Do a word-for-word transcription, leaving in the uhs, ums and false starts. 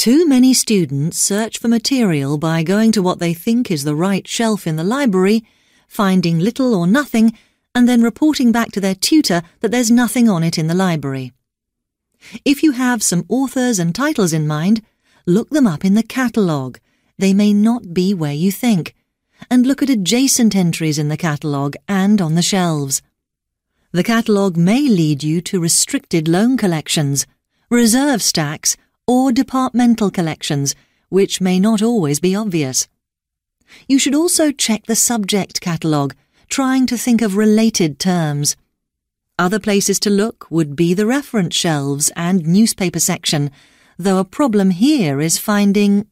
Too many students search for material by going to what they think is the right shelf in the library, finding little or nothing, and then reporting back to their tutor that there's nothing on it in the library. If you have some authors and titles in mind, look them up in the catalogue. They may not be where you think. And look at adjacent entries in the catalogue and on the shelves. The catalogue may lead you to restricted loan collections, reserve stacks, or departmental collections, which may not always be obvious. You should also check the subject catalogue, trying to think of related terms. Other places to look would be the reference shelves and newspaper section, though a problem here is finding